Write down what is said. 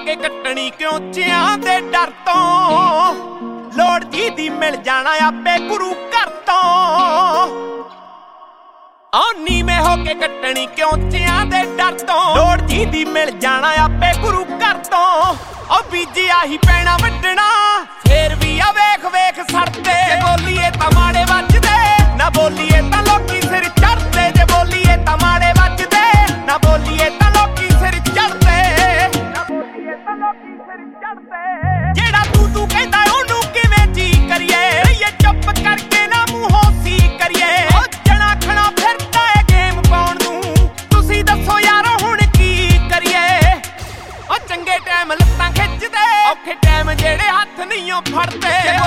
ਕੇ ਕੱਟਣੀ ਕਿਉਂ ਚਿਆਂ ਦੇ ਡਰ ਤੋਂ। ਲੋੜ ਜੀ ਦੀ ਮਿਲ ਜਾਣਾ ਆਪੇ ਗੁਰੂ ਘਰ ਤੋਂ। ਨੀਵੇਂ ਹੋ ਕੇ ਕੱਟਣੀ ਕਿਉਂ ਚਿਆਂ ਦੇ ਡਰ ਤੋਂ। ਲੋੜ ਜੀ ਦੀ ਮਿਲ ਜਾਣਾ ਆਪੇ ਗੁਰੂ ਘਰ ਤੋਂ। ਬੀਜਿਆ ਹੀ ਪੈਣਾ ਵੱਢਣਾ ਫੇਰ ਵੀ ਆ ਵੇਖ ਵੇਖ ਸੜਦੇ। ਜੇ ਬੋਲੀਏ ਤਾਂ ਮਾੜੇ ਵੱਜਦੇ, ਨਾ ਬੋਲੀਏ ਤਾਂ ਲੋਕੀ ਸਿਰ ਚੜਦੇ। ਜੇ ਬੋਲੀਏ ਤਾਂ ਮਾੜੇ ਵੱਜਦੇ, ਨਾ ਬੋਲੀਏ ਤਾਂ ਲੋਕੀ ਸਿਰ ਚੜਦੇ। ਨਾ ਬੋਲੀਏ ਤਾਂ ਲੋਕੀ ਸਿਰ ਚੜਦੇ। ਜਿਹੜਾ ਤੂੰ ਕਹਿੰਦਾ ਉਹਨੂੰ ਕਿਵੇਂ ਜੀ ਕਰੀਏ। ਇਹ ਚੁੱਪ ਕਰਕੇ ਨਾ ਮੂੰਹੋਂ ਸੀ ਕਰੀਏ। ਜਣਾ ਖਣਾ ਫਿਰਦਾ ਏ ਗੇਮ ਪਾਉਣ ਨੂੰ। ਤੁਸੀਂ ਦੱਸੋ ਯਾਰ ਹੁਣ ਕੀ ਕਰੀਏ। ਚੰਗੇ ਟਾਈਮ ਲੱਤਾਂ ਖਿੱਚਦੇ, ਔਖੇ ਟਾਈਮ ਜਿਹੜੇ ਹੱਥ ਨਹੀਂ ਫੜਦੇ।